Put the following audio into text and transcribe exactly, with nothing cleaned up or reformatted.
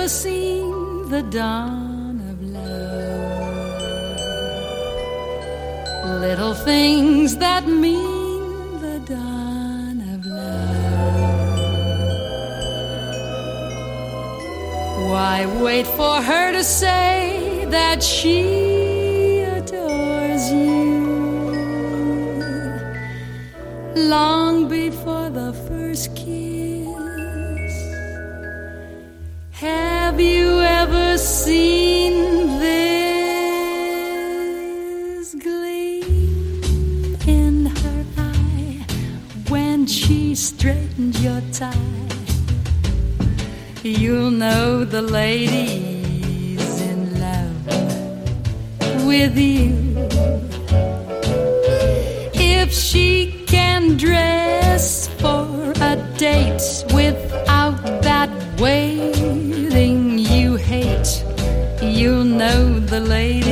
ever seen the dawn of love? Little things that mean the dawn of love. Why wait for her to say that she adores you? Long before the first kiss, have you ever seen this gleam in her eye when she straightened your tie? You'll know the lady's in love with you if she can dress for a date without that waiting you hate. You'll know the lady